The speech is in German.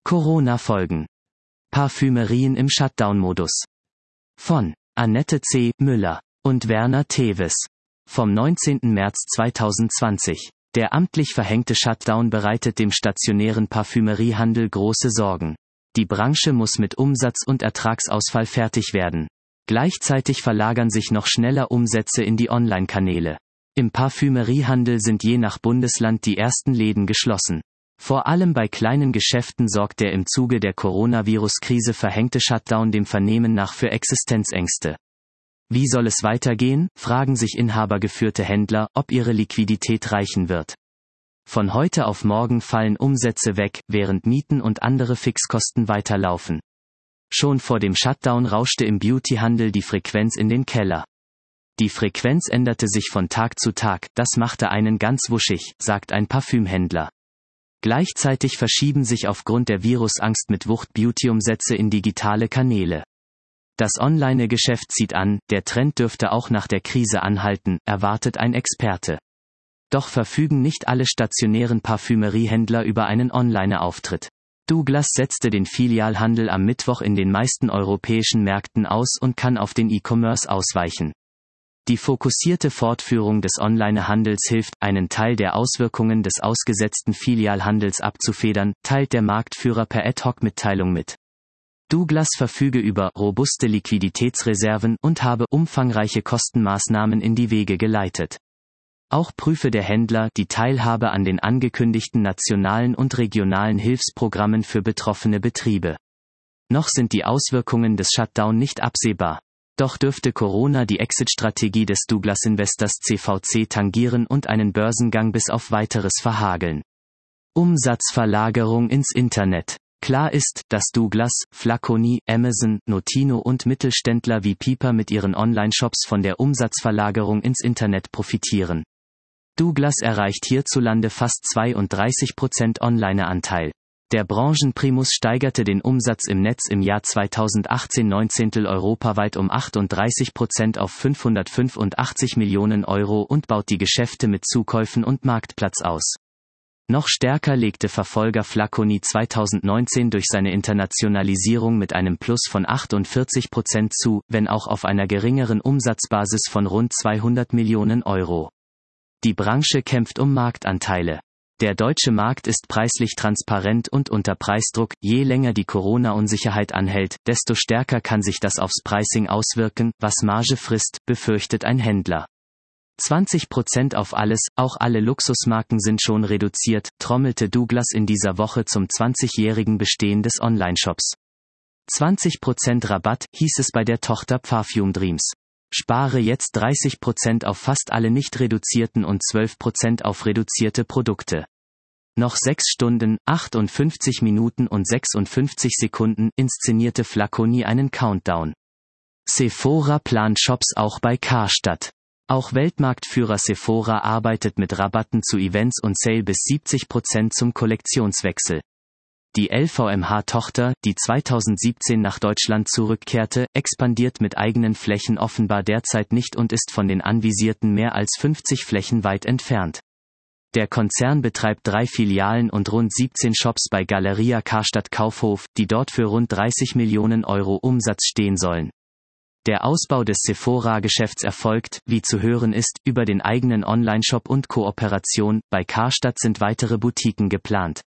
Corona-Folgen. Parfümerien im Shutdown-Modus. Von Annette C. Müller und Werner Teves. Vom 19. März 2020. Der amtlich verhängte Shutdown bereitet dem stationären Parfümeriehandel große Sorgen. Die Branche muss mit Umsatz- und Ertragsausfall fertig werden. Gleichzeitig verlagern sich noch schneller Umsätze in die Online-Kanäle. Im Parfümeriehandel sind je nach Bundesland die ersten Läden geschlossen. Vor allem bei kleinen Geschäften sorgt der im Zuge der Coronavirus-Krise verhängte Shutdown dem Vernehmen nach für Existenzängste. Wie soll es weitergehen, fragen sich inhabergeführte Händler, ob ihre Liquidität reichen wird. Von heute auf morgen fallen Umsätze weg, während Mieten und andere Fixkosten weiterlaufen. Schon vor dem Shutdown rauschte im Beautyhandel die Frequenz in den Keller. Die Frequenz änderte sich von Tag zu Tag, das machte einen ganz wuschig, sagt ein Parfümhändler. Gleichzeitig verschieben sich aufgrund der Virusangst mit Wucht Beauty-Umsätze in digitale Kanäle. Das Online-Geschäft zieht an, der Trend dürfte auch nach der Krise anhalten, erwartet ein Experte. Doch verfügen nicht alle stationären Parfümeriehändler über einen Online-Auftritt. Douglas setzte den Filialhandel am Mittwoch in den meisten europäischen Märkten aus und kann auf den E-Commerce ausweichen. Die fokussierte Fortführung des Online-Handels hilft, einen Teil der Auswirkungen des ausgesetzten Filialhandels abzufedern, teilt der Marktführer per Ad-Hoc-Mitteilung mit. Douglas verfüge über robuste Liquiditätsreserven und habe umfangreiche Kostenmaßnahmen in die Wege geleitet. Auch prüfe der Händler die Teilhabe an den angekündigten nationalen und regionalen Hilfsprogrammen für betroffene Betriebe. Noch sind die Auswirkungen des Shutdown nicht absehbar. Doch dürfte Corona die Exit-Strategie des Douglas Investors CVC tangieren und einen Börsengang bis auf weiteres verhageln. Umsatzverlagerung ins Internet. Klar ist, dass Douglas, Flaconi, Amazon, Notino und Mittelständler wie Piper mit ihren Online-Shops von der Umsatzverlagerung ins Internet profitieren. Douglas erreicht hierzulande fast 32% Online-Anteil. Der Branchenprimus steigerte den Umsatz im Netz im Jahr 2018 europaweit um 38% auf 585 Millionen Euro und baut die Geschäfte mit Zukäufen und Marktplatz aus. Noch stärker legte Verfolger Flaconi 2019 durch seine Internationalisierung mit einem Plus von 48% zu, wenn auch auf einer geringeren Umsatzbasis von rund 200 Millionen Euro. Die Branche kämpft um Marktanteile. Der deutsche Markt ist preislich transparent und unter Preisdruck, je länger die Corona-Unsicherheit anhält, desto stärker kann sich das aufs Pricing auswirken, was Marge frisst, befürchtet ein Händler. 20% auf alles, auch alle Luxusmarken sind schon reduziert, trommelte Douglas in dieser Woche zum 20-jährigen Bestehen des Online-Shops. 20% Rabatt, hieß es bei der Tochter Parfum Dreams. Spare jetzt 30% auf fast alle nicht reduzierten und 12% auf reduzierte Produkte. Noch 6 Stunden, 58 Minuten und 56 Sekunden inszenierte Flaconi einen Countdown. Sephora plant Shops auch bei Karstadt. Auch Weltmarktführer Sephora arbeitet mit Rabatten zu Events und Sale bis 70% zum Kollektionswechsel. Die LVMH-Tochter, die 2017 nach Deutschland zurückkehrte, expandiert mit eigenen Flächen offenbar derzeit nicht und ist von den anvisierten mehr als 50 Flächen weit entfernt. Der Konzern betreibt 3 Filialen und rund 17 Shops bei Galeria Karstadt Kaufhof, die dort für rund 30 Millionen Euro Umsatz stehen sollen. Der Ausbau des Sephora-Geschäfts erfolgt, wie zu hören ist, über den eigenen Online-Shop und Kooperation, bei Karstadt sind weitere Boutiquen geplant.